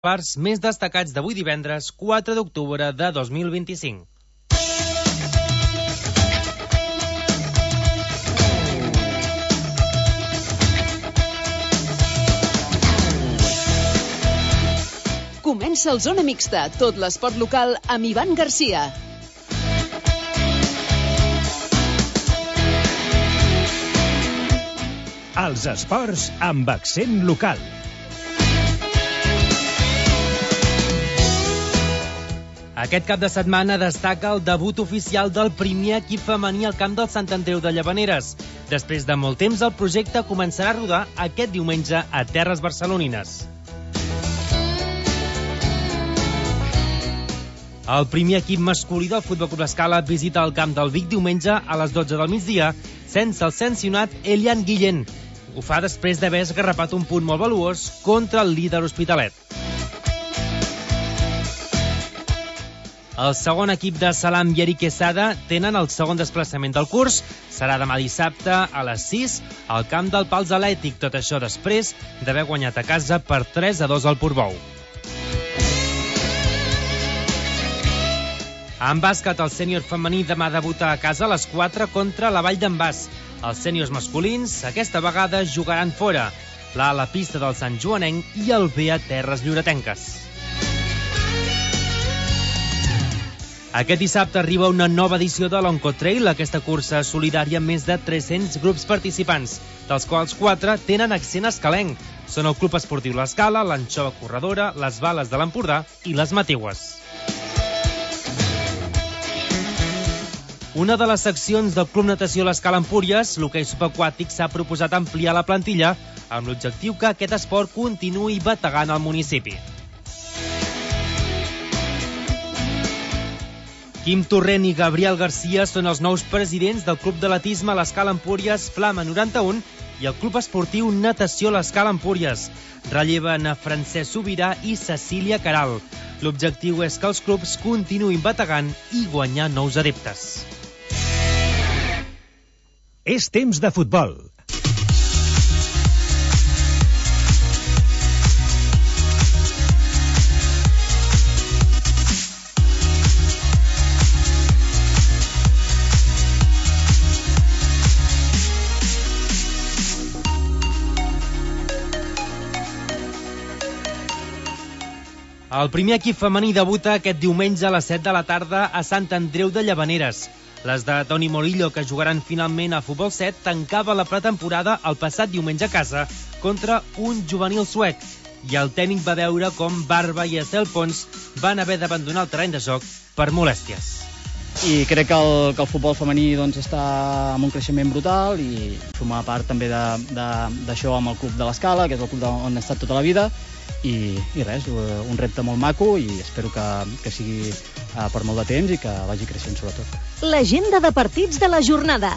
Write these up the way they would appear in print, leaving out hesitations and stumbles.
parts més destacats d'avui divendres 4 d'octubre de 2025. Comença el Zona Mixta, tot l'esport local amb Ivan Garcia. Els esports amb accent local. Aquest cap de setmana destaca el debut oficial del primer equip femení al camp del Sant Andreu de Llavaneres. Després de molt temps, el projecte començarà a rodar aquest diumenge a terres barcelonines. El primer equip masculí del Futbol Club L'Escala visita el camp del Vic diumenge a les 12 del migdia sense el sancionat Elian Guillén. Ho fa després d'haver esgarrapat un punt molt valuós contra el líder Hospitalet. El segon equip de Salam i Eric Quesada tenen el segon desplaçament del curs. Serà demà dissabte a les 6 al camp del Pals Atlètic. Tot això després d'haver guanyat a casa per 3-2 al Portbou. En bàsquet, el sènior femení demà debuta a casa a les 4 contra la Vall d'en Bas. Els sèniors masculins aquesta vegada jugaran fora. L'A a la pista del Sant Joanenc i el B a terres lloretenques. Aquest dissabte arriba una nova edició de l'Oncotrail, aquesta cursa solidària amb més de 300 grups participants, dels quals 4 tenen accent escalenc. Són el Club Esportiu L'Escala, l'Anxova Corredora, les Bales de l'Empordà i les Matigües. Una de les seccions del Club Natació L'Escala Empúries, l'hoquei subaquàtic, s'ha proposat ampliar la plantilla amb l'objectiu que aquest esport continuï bategant al municipi. Quim Torrent i Gabriel Garcia són els nous presidents del Club d'Atletisme L'Escala Empúries Flama 91 i el Club Esportiu Natació L'Escala Empúries. Relleven a Francesc Sobirà i Cecília Caral. L'objectiu és que els clubs continuïn bategant i guanyar nous adeptes. És temps de futbol. El primer equip femení debuta aquest diumenge a les 7 de la tarda a Sant Andreu de Llavaneres. Les de Toni Morillo, que jugaran finalment a Futbol 7, tancava la pretemporada el passat diumenge a casa contra un juvenil suec. I el tècnic va veure com Barba i Estel Pons van haver d'abandonar el terreny de joc per molèsties. I crec que el futbol femení està amb un creixement brutal i formar part també d'això amb el Club de l'Escala, que és el club on he estat tota la vida. I res, un repte molt maco i espero que sigui per molt de temps i que vagi creixent sobretot. L'agenda de partits de la jornada.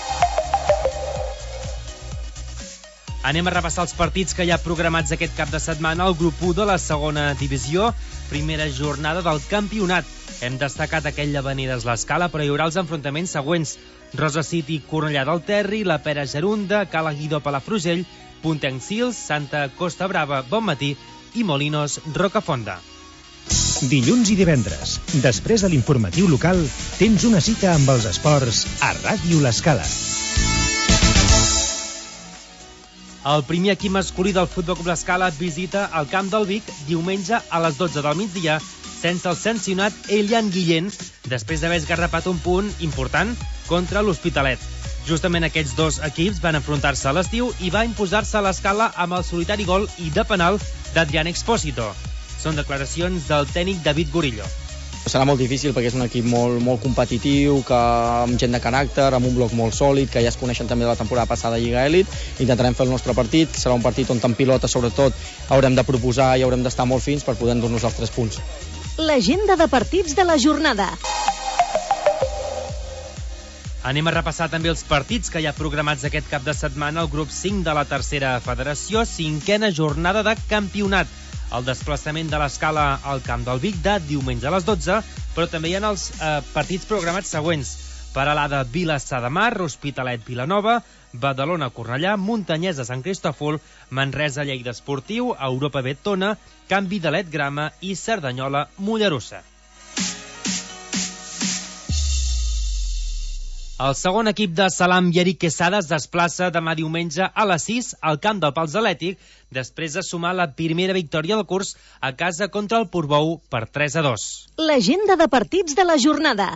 Anem a repassar els partits que hi ha programats aquest cap de setmana al grup 1 de la segona divisió, primera jornada del campionat. Hem destacat aquell Llavaneres L'Escala, però hi haurà els enfrontaments següents: Rosa City, Cornellà del Terri, la Pera Gerunda, Cala Guidó, Palafrugell, Puntenc Sils, Santa Costa Brava, Bonmatí i Molinos, Rocafonda. Dilluns i divendres, després de l'informatiu local, tens una cita amb els esports a Ràdio L'Escala. El primer equip masculí del Futbol Club L'Escala visita el camp del Vic diumenge a les 12 del migdia sense el sancionat Elian Guillén, després d'haver esgarrapat un punt important contra l'Hospitalet. Justament aquests dos equips van enfrontar-se a l'estiu i va imposar-se a l'Escala amb el solitari gol i de penal d'Adrián Expósito. Són declaracions del tècnic David Gorillo. Serà molt difícil perquè és un equip molt competitiu, amb gent de caràcter, amb un bloc molt sòlid, que ja es coneixen també de la temporada passada a Lliga Elit. Intentarem fer el nostre partit, serà un partit on en pilota sobretot haurem de proposar i haurem d'estar molt fins per poder endur-nos els 3 punts. L'agenda de partits de la jornada. Anem a repassar també els partits que hi ha programats aquest cap de setmana al grup 5 de la tercera federació, 5a jornada de campionat. El desplaçament de l'Escala al camp del Vic de diumenge a les 12, però també hi ha els partits programats següents: Peralada Vilassar de Mar, Hospitalet Vilanova, Badalona-Cornellà, Montanyès-Sant Cristòfol, Manresa-Lleida Esportiu, Europa B-Tona, Can Vidalet-Grama i Cerdanyola-Mollerussa. El segon equip de Salam i Eric Quesada es desplaça demà diumenge a les 6 al camp del Pals Atlètic, després de sumar la primera victòria del curs a casa contra el Portbou per 3-2. L'agenda de partits de la jornada.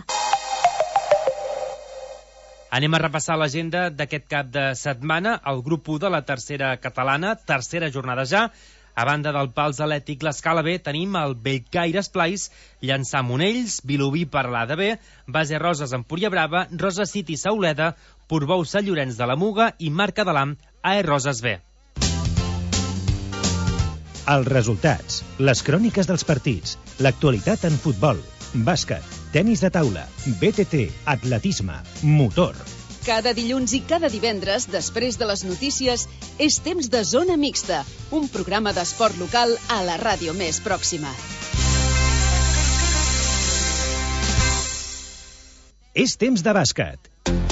Anem a repassar l'agenda d'aquest cap de setmana. El grup 1 de la tercera catalana, tercera jornada ja. A banda del Pals Atlètic l'Escala B tenim el Bellcaire Esplais, Llançà Monells, Vilobí Paralada B, Base Roses Empúria Brava, Rosa City Sauleda, Portbou Sant Llorenç de la Muga i Marc Adalam AE Roses B. Els resultats, les cròniques dels partits, l'actualitat en futbol, bàsquet, tenis de taula, BTT, atletisme, motor. Cada dilluns i cada divendres, després de les notícies, és temps de Zona Mixta, un programa d'esport local a la ràdio més pròxima. És temps de bàsquet.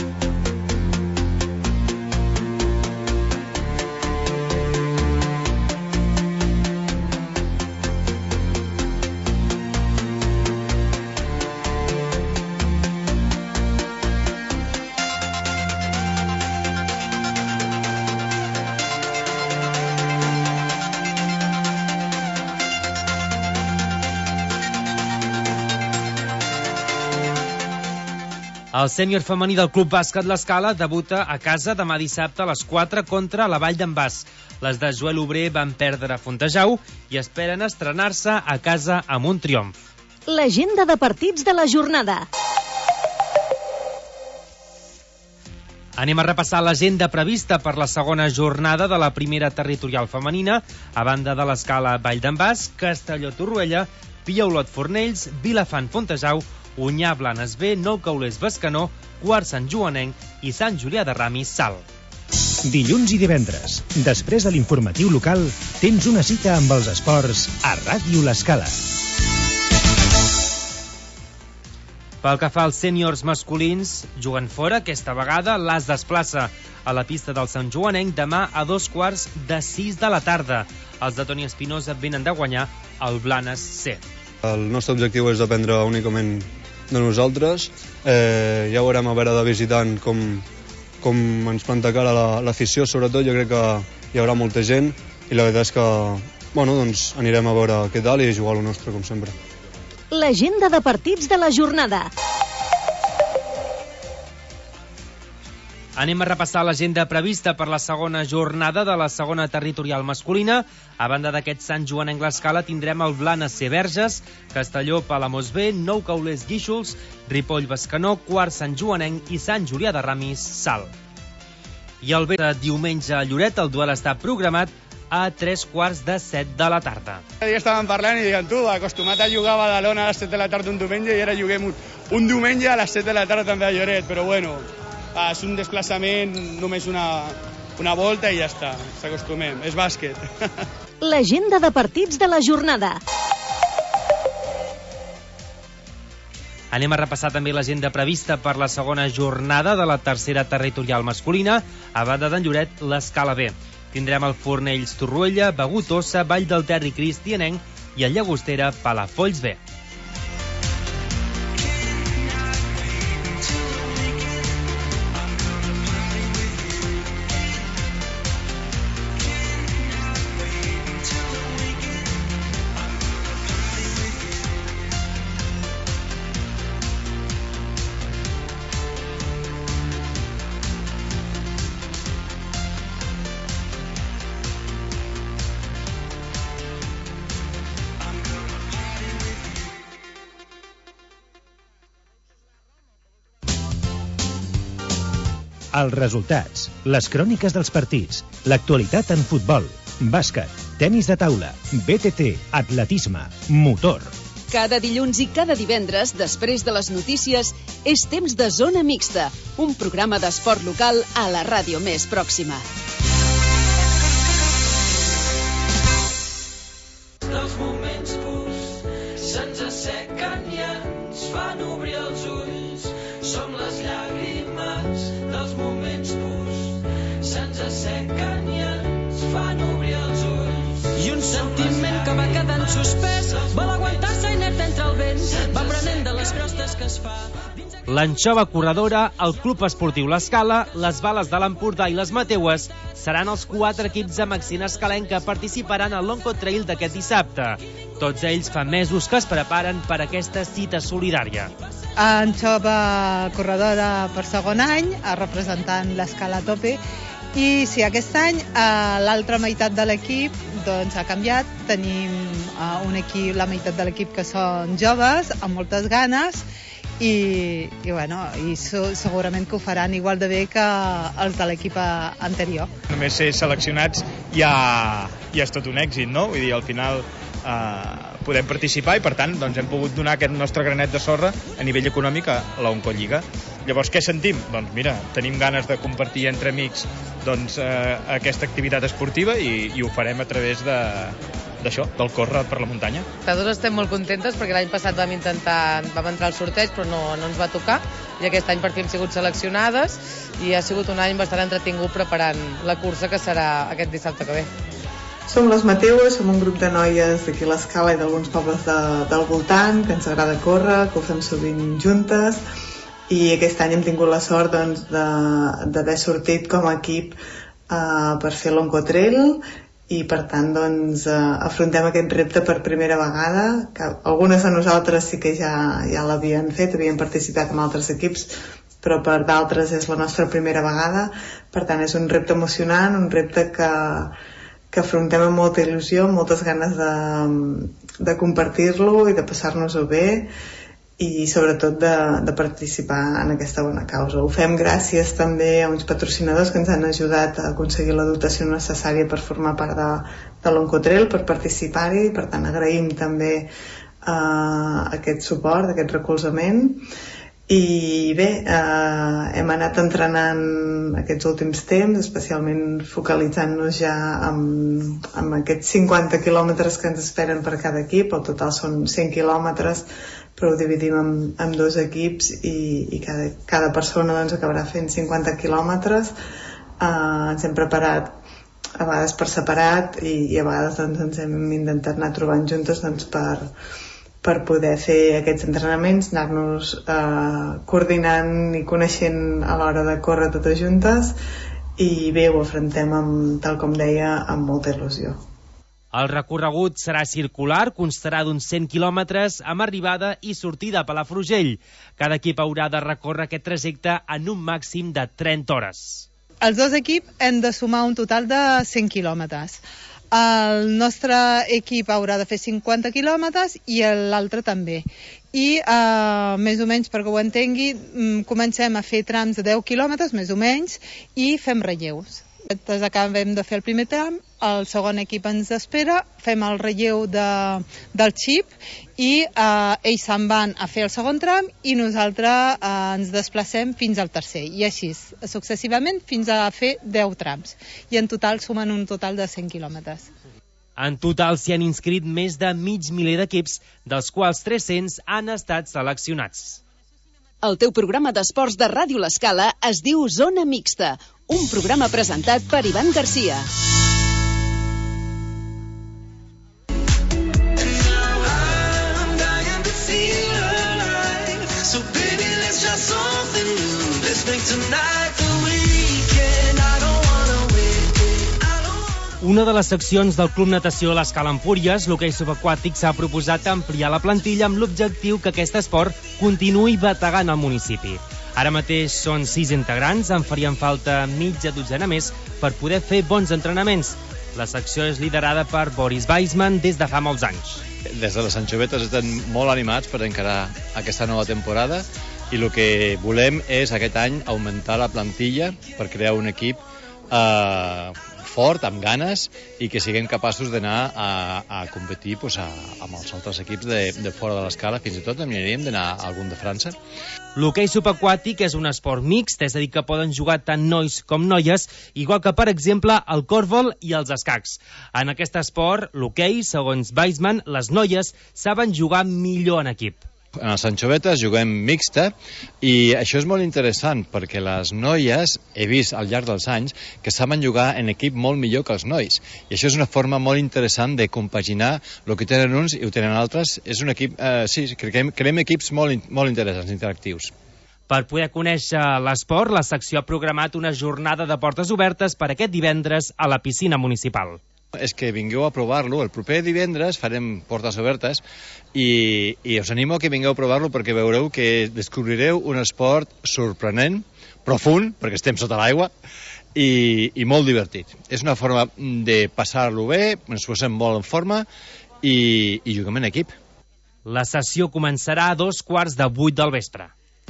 El sènior femení del Club Bàsquet L'Escala debuta a casa demà dissabte a les 4 contra la Vall d'en Bas. Les de Joel Obrer van perdre a Fontejau i esperen estrenar-se a casa amb un triomf. L'agenda de partits de la jornada. Anem a repassar l'agenda prevista per la segona jornada de la primera territorial femenina, a banda de l'Escala Vall d'en Bas, Castelló-Torroella, Pia-Olot Fornells, Vilafant Fontejau, Onyar Blanes B, Nou Caulers Bescanó, Quart Sant Joanenc i Sant Julià de Ramis Salt. Dilluns i divendres, després de l'informatiu local, tens una cita amb els esports a Ràdio L'Escala. Pel que fa als sèniors masculins, juguen fora, aquesta vegada l'As desplaça a la pista del Sant Joanenc demà a 5:45 de la tarda. Els de Toni Espinosa venen de guanyar el Blanes C. El nostre objectiu és dependre únicament de nosaltres. Ja veurem a veure de visitant com ens planta cara l'afició, sobretot. Jo crec que hi haurà molta gent i la veritat és que doncs anirem a veure què tal i jugar a lo nostre, com sempre. L'agenda de partits de la jornada. Anem a repassar l'agenda prevista per la segona jornada de la segona territorial masculina. A banda d'aquest Sant Joanenc l'Escala tindrem el Blanes C Verges, Castelló Palamós B, Nou Caulers Guíxols, Ripoll Bescanó, Quart Sant Joanenc i Sant Julià de Ramis Salt. I el vespre diumenge a Lloret el duel està programat a 6:45 de la tarda. Ja estàvem parlant i diuen, tu, acostumat a jugar a Badalona a les 7 de la tarda un diumenge i ara juguem un diumenge a les 7 de la tarda també a Lloret, però bueno, és un desplaçament, només una volta i ja està, s'acostumem, és bàsquet. L'agenda de partits de la jornada. Anem a repassar també l'agenda prevista per la segona jornada de la tercera territorial masculina, a banda d'en Lloret, l'Escala B. Tindrem el Fornells Torroella, Begur Tossa, Vall del Ter i Cristianenc i el Llagostera Palafolls B. Els resultats, les cròniques dels partits, l'actualitat en futbol, bàsquet, tenis de taula, BTT, atletisme, motor. Cada dilluns i cada divendres, després de les notícies, és temps de Zona Mixta, un programa d'esport local a la ràdio més pròxima. Els moments purs se'ns assequen i ens fan obrir els ulls. Som les llàgrimes dels moments purs. assequen i ens fan obrir els ulls. I un sentiment que va quedant suspès, vol aguantar-se inert entre el vent, va prenent de les crostes que es fa. L'Anxova Corredora, el Club Esportiu L'Escala, les Bales de l'Empordà i les Mateues seran els 4 equips de Maxina Escalenc que participaran al Lonco Trail d'aquest dissabte. Tots ells fa mesos que es preparen per aquesta cita solidària. Anxova Corredora per segon any, representant l'Escala a tope, i sí, aquest any l'altra meitat de l'equip doncs, ha canviat. Tenim la meitat de l'equip que són joves, amb moltes ganes, i segurament que ho faran igual de bé que els de l'equip anterior. Només ser seleccionats ja és tot un èxit, no? Vull dir, al final podem participar i per tant doncs, hem pogut donar aquest nostre granet de sorra a nivell econòmic a la Oncolliga. Llavors què sentim? Doncs mira, tenim ganes de compartir entre amics doncs, aquesta activitat esportiva i ho farem a través d'això, del córrer per la muntanya. Totes estem molt contentes perquè l'any passat vam entrar al sorteig però no ens va tocar i aquest any per fi hem sigut seleccionades i ha sigut un any bastant entretingut preparant la cursa que serà aquest dissabte que ve. Som les Mateues, som un grup de noies d'aquí a l'Escala i d'alguns pobles del voltant, que ens agrada córrer, que ho fem sovint juntes, i aquest any hem tingut la sort doncs, d'haver sortit com a equip per fer l'Oncotrail, i per tant doncs, afrontem aquest repte per primera vegada, que algunes de nosaltres sí que ja l'havien fet, havien participat en altres equips, però per d'altres és la nostra primera vegada. Per tant és un repte emocionant, un repte que afrontem amb molta il·lusió, amb moltes ganes de compartir-lo i de passar-nos-ho bé i sobretot de participar en aquesta bona causa. Ho fem gràcies també a uns patrocinadors que ens han ajudat a aconseguir la dotació necessària per formar part de l'Oncotrail, per participar-hi, per tant agraïm també aquest suport, aquest recolzament. I bé, hem anat entrenant aquests últims temps, especialment focalitzant-nos ja en aquests 50 quilòmetres que ens esperen per cada equip. El total són 100 quilòmetres, però ho dividim en 2 equips i cada persona doncs, acabarà fent 50 quilòmetres. Ens hem preparat a vegades per separat i a vegades doncs, ens hem intentat anar trobant juntes doncs, per poder fer aquests entrenaments, anar-nos coordinant i coneixent a l'hora de córrer totes juntes i bé, ho afrontem, tal com deia, amb molta il·lusió. El recorregut serà circular, constarà d'uns 100 quilòmetres amb arribada i sortida a Palafrugell. Cada equip haurà de recórrer aquest trajecte en un màxim de 30 hores. Els 2 equips hem de sumar un total de 100 quilòmetres. El nostre equip haurà de fer 50 quilòmetres i l'altre també. I més o menys, perquè ho entengui, comencem a fer trams de 10 quilòmetres, més o menys, i fem relleus. Acabem de fer el primer tram, el segon equip ens espera, fem el relleu del xip i ells se'n van a fer el segon tram i nosaltres ens desplacem fins al tercer i així successivament fins a fer 10 trams i en total sumen un total de 100 quilòmetres. En total s'hi han inscrit més de mig miler d'equips, dels quals 300 han estat seleccionats. El teu programa d'esports de Ràdio L'Escala es diu Zona Mixta, un programa presentat per Ivan Garcia. Una de les seccions del Club Natació L'Escala Empúries, l'hoquei subaquàtic, s'ha proposat ampliar la plantilla amb l'objectiu que aquest esport continuï bategant al municipi. Ara mateix són 6 integrants, en farien falta mitja dotzena més per poder fer bons entrenaments. La secció és liderada per Boris Weissman des de fa molts anys. Des de les Anxovetes estem molt animats per encarar aquesta nova temporada i el que volem és aquest any augmentar la plantilla per crear un equip fort, amb ganes, i que siguem capaços d'anar a competir amb els altres equips de fora de l'Escala. Fins i tot aniríem d'anar a algun de França. L'hoquei subaquàtic és un esport mixt, és a dir, que poden jugar tant nois com noies, igual que, per exemple, el còrbol i els escacs. En aquest esport, l'hoquei, segons Weissman, les noies saben jugar millor en equip. En els Anchovetes juguem mixta i això és molt interessant perquè les noies he vist al llarg dels anys que saben jugar en equip molt millor que els nois i això és una forma molt interessant de compaginar el que tenen uns i ho tenen altres. És un equip, creem equips molt interessants, interactius. Per poder conèixer l'esport, la secció ha programat una jornada de portes obertes per aquest divendres a la piscina municipal. És que vingueu a provar-lo. El proper divendres farem portes obertes i us animo a que vingueu a provar-lo perquè veureu que descobrireu un esport sorprenent, profund, perquè estem sota l'aigua, i molt divertit. És una forma de passar-lo bé, ens posem molt en forma i juguem en equip. La sessió començarà a 7:15 del vespre.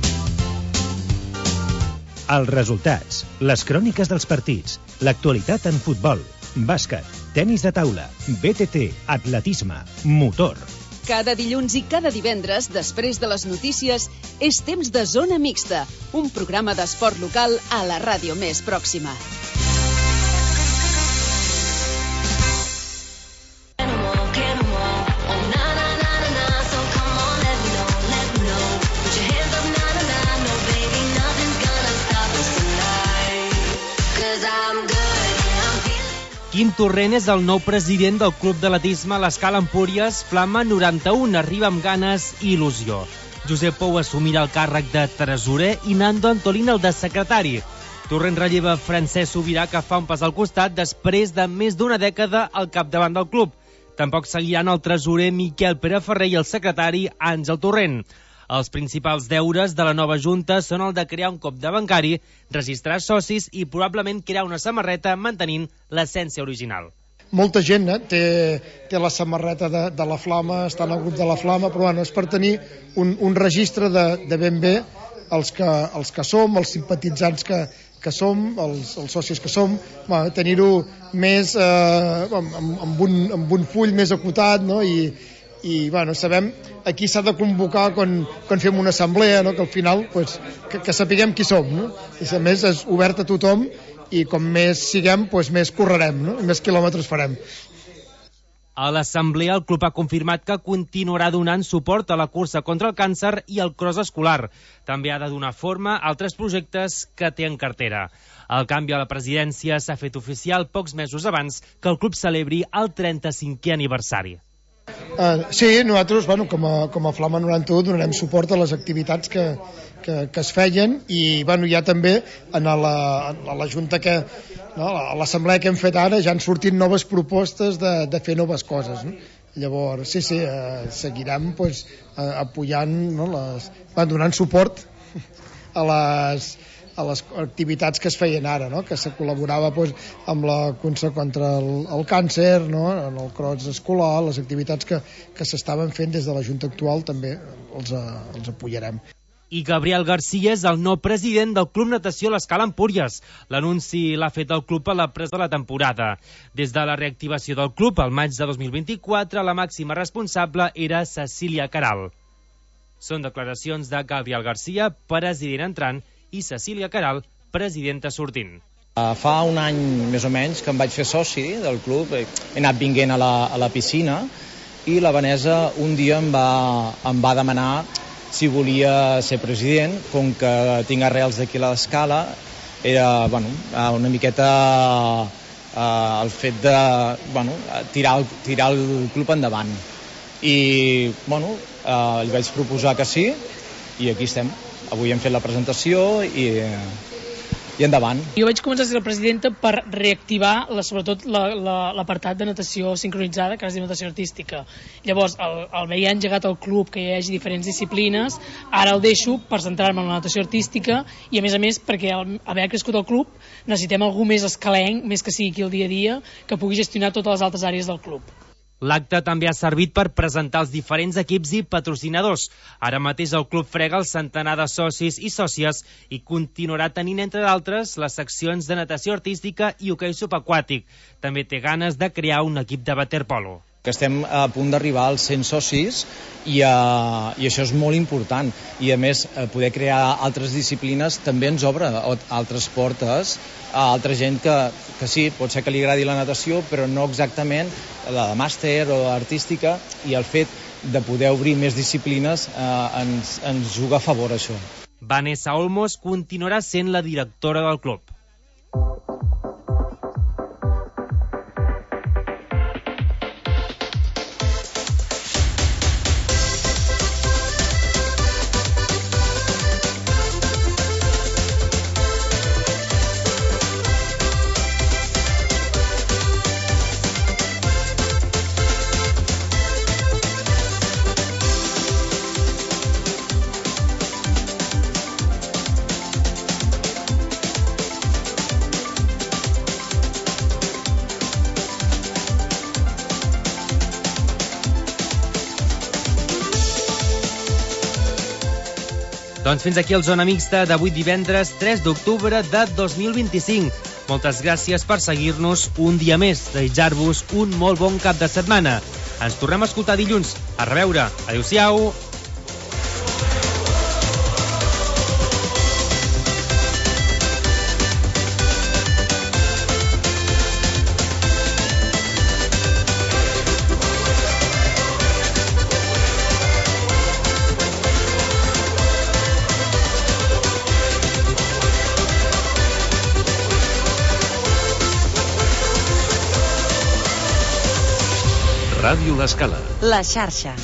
Els resultats, les cròniques dels partits, l'actualitat en futbol, bàsquet, tenis de taula, BTT, atletisme, motor. Cada dilluns i cada divendres, després de les notícies, és temps de Zona Mixta, un programa d'esport local a la ràdio més pròxima. Quim Torrent és el nou president del Club d'Atletisme a l'Escala Empúries, Flama 91, arriba amb ganes i il·lusió. Josep Pou assumirà el càrrec de tresorer i Nando Antolín el de secretari. Torrent relleva Francesc Sobirà, que fa un pas al costat després de més d'una dècada al capdavant del club. Tampoc seguiran el tresorer Miquel Pere Ferrer i el secretari Àngel Torrent. Els principals deures de la nova junta són el de crear un compte bancari, registrar socis i probablement crear una samarreta mantenint l'essència original. Molta gent té la samarreta de la Flama, està en el grup de la Flama, però bueno, és per tenir un registre de ben bé els que som, els simpatitzants que som, els socis que som, tenir-ho més amb un full més acotat, no? I bueno, sabem a qui s'ha de convocar quan fem una assemblea, no? Que al final que sapiguem qui som, no? I a més és obert a tothom i com més siguem, més correrem, no? I més quilòmetres farem. A l'assemblea el club ha confirmat que continuarà donant suport a la cursa contra el càncer i el cross escolar. També ha de donar forma a altres projectes que té en cartera. El canvi a la presidència s'ha fet oficial pocs mesos abans que el club celebri el 35è aniversari. Sí, nosaltres, com a Flama 91, donarem suport a les activitats que es feien i ja també a la Junta a l'assemblea que hem fet ara ja han sortit noves propostes de fer noves coses, no? Llavors, sí, seguirem apoyant, donant suport a les activitats que es feien ara, no? Que se col·laborava amb la cursa contra el càncer, no? En el cross escolar, les activitats que s'estaven fent des de la Junta actual també els apoyarem. I Gabriel García és el nou president del Club Natació a l'Escala Empúries. L'anunci l'ha fet el club a la presa de la temporada. Des de la reactivació del club, al maig de 2024, la màxima responsable era Cecília Caral. Són declaracions de Gabriel García, president entrant, i Cecília Caral, presidenta sortint. Fa un any més o menys que em vaig fer soci del club, he anat vinguent a la piscina i la Vanessa un dia em va demanar si volia ser president, com que tinc arrels d'aquí a l'Escala, era una miqueta el fet de tirar el club endavant. I li vaig proposar que sí i aquí estem. Avui hem fet la presentació i endavant. Jo vaig començar a ser la presidenta per reactivar sobretot l'apartat de natació sincronitzada, que es diu natació artística. Llavors, al haver engegat el club que hi hagi diferents disciplines, ara el deixo per centrar-me en la natació artística i a més perquè al haver crescut el club necessitem algú més escalenc, més que sigui aquí el dia a dia, que pugui gestionar totes les altres àrees del club. L'acte també ha servit per presentar els diferents equips i patrocinadors. Ara mateix el club frega el centenar de socis i sòcies i continuarà tenint, entre d'altres, les seccions de natació artística i hoquei subaquàtic. També té ganes de crear un equip de waterpolo. Que estem a punt d'arribar als 100 socis i això és molt important. I a més, poder crear altres disciplines també ens obre altres portes a altra gent que sí, pot ser que li agradi la natació, però no exactament la de màster o artística, i el fet de poder obrir més disciplines ens juga a favor això. Vanessa Olmos continuarà sent la directora del club. Doncs fins aquí el Zona Mixta d'avui divendres 3 d'octubre de 2025. Moltes gràcies per seguir-nos un dia més. Desitjar-vos un molt bon cap de setmana. Ens tornem a escoltar dilluns. A reveure. Adéu-siau. Ràdio L'Escala. La xarxa.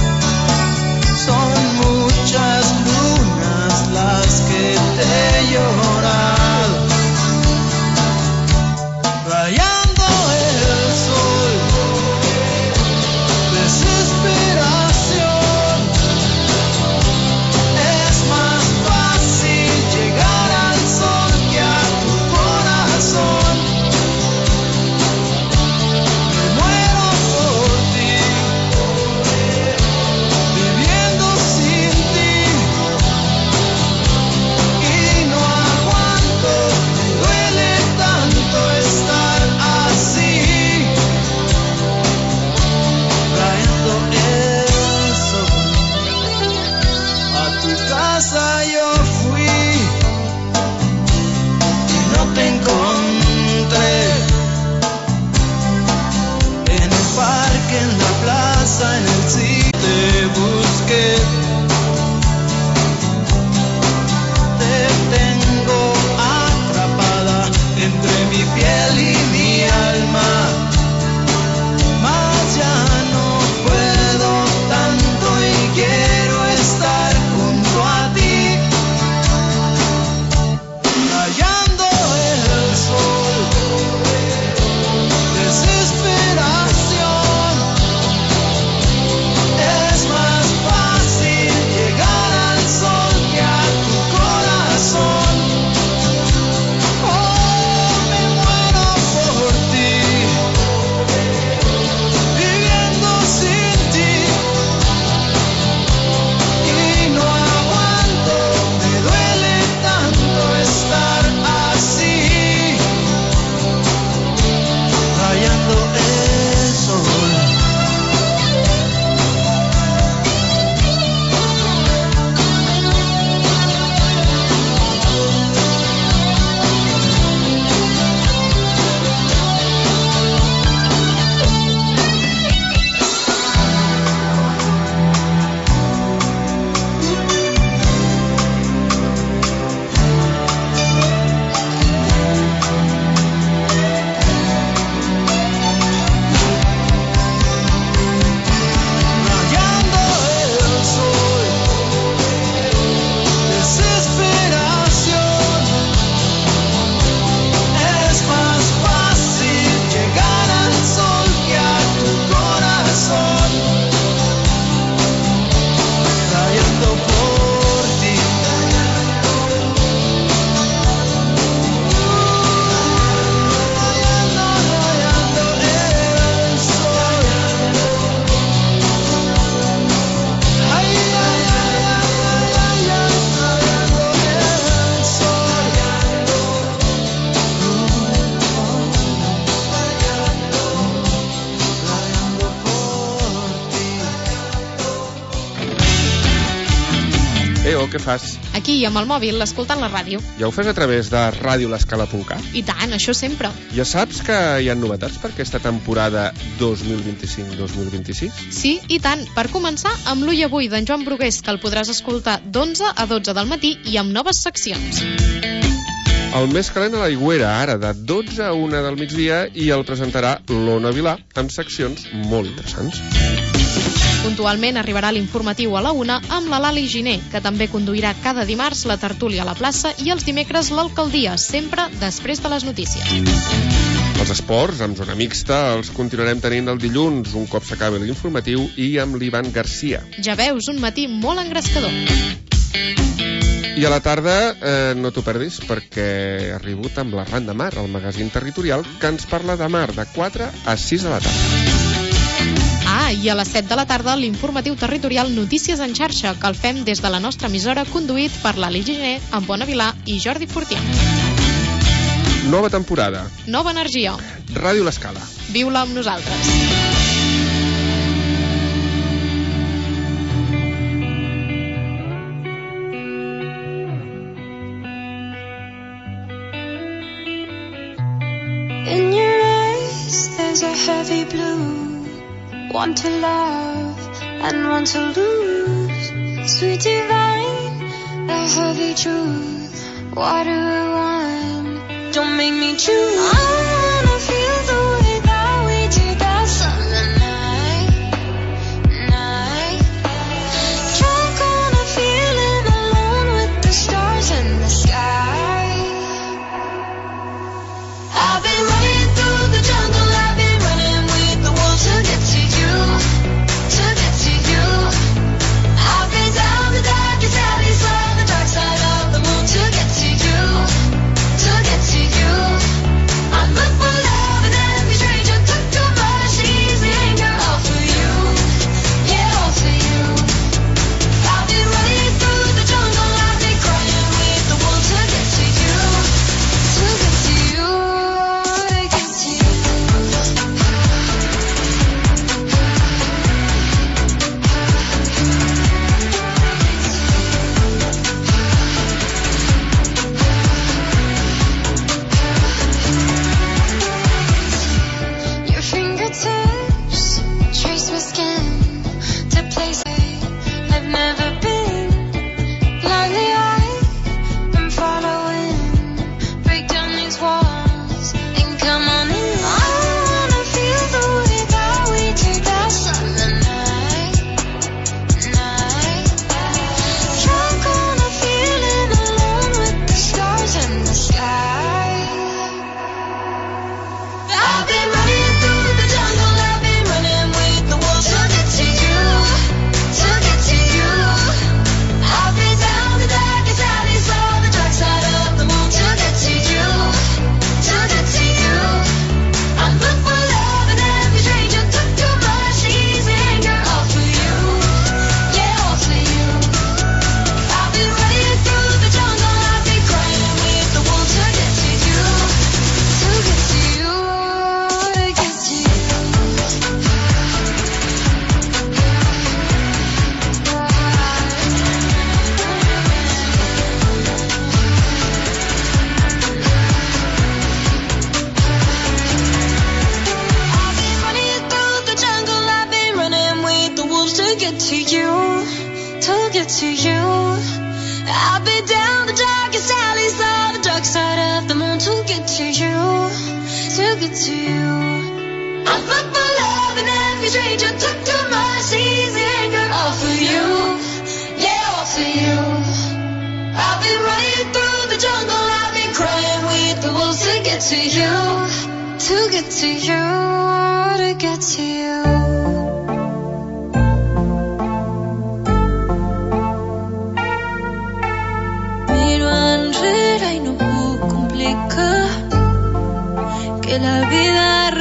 Son muchas lunas las que te lloran. què fas? Aquí, amb el mòbil, escoltant la ràdio. Ja ho fas a través de radiolescala.cat? I tant, això sempre. Ja saps que hi ha novetats per aquesta temporada 2025-2026? Sí, i tant. Per començar, amb l'Ull Avui d'en Joan Brugués, que el podràs escoltar d'11 a 12 del matí i amb noves seccions. El més calent a l'Aigüera, ara de 12 a 1 del migdia, i el presentarà l'Ona Vilà amb seccions molt interessants. Puntualment arribarà l'informatiu a la 1 amb la Lali Giner, que també conduirà cada dimarts la tertúlia a la plaça i els dimecres l'alcaldia, sempre després de les notícies. Els esports, amb zona mixta, els continuarem tenint el dilluns, un cop s'acabi l'informatiu, i amb l'Ivan Garcia. Ja veus, un matí molt engrescador. I a la tarda no t'ho perdis, perquè ha arribat amb la Ran de Mar, el magazín territorial, que ens parla de mar de 4 a 6 de la tarda. I a les 7 de la tarda l'informatiu territorial Notícies en xarxa, que el fem des de la nostra emissora, conduït per l'Ali Giner, amb Bona Vilà i Jordi Fortià. Nova temporada. Nova energia. Ràdio L'Escala. Viu-la amb nosaltres. In your eyes there's a heavy blue. Want to love and want to lose. Sweet divine, a heavy truth. What do I want? Don't make me choose. I wanna feel the way that we did that summer night. Drunk on a feeling, alone with the stars in the sky. I've been running through the jungle, I've been running with the wolves to get to you, to get to you. I've been down the darkest alleys, on the dark side of the moon to get to you, to get to you. I look for love and every stranger took too much easy anger, all for you, yeah, all for you. I've been running through the jungle, I've been crying with the wolves to get to you, to get to you. Your fingertips trace my skin to places I've never been. Blindly I'm following. Break down these walls and come on in. I wanna feel the way that we did that summer night. Drunk on a feeling, alone with the stars in the sky. I've been running through the jungle, I've been running with the wolves to get to you, to get to you. I've been down the darkest alleys, on the dark side of the moon to get to you, to get to you. I look for love and every stranger took too much easy anger, all for you, yeah, all for you. I've been running through the jungle, I've been crying with the wolves to get to you, to get to you, to get to you. I've been running through the jungle, I've been running with the wolves to get to you, to get to you. I've been down the darkest alleys, on the dark side of the moon to get to you, to get to you. I look for love and every stranger took too much easy anger, all for you, yeah, all for you. I've been running through the jungle, I've been crying with the wolves to get to you, to get to you, to get to you. Miro enrere y no puc complicar que la vida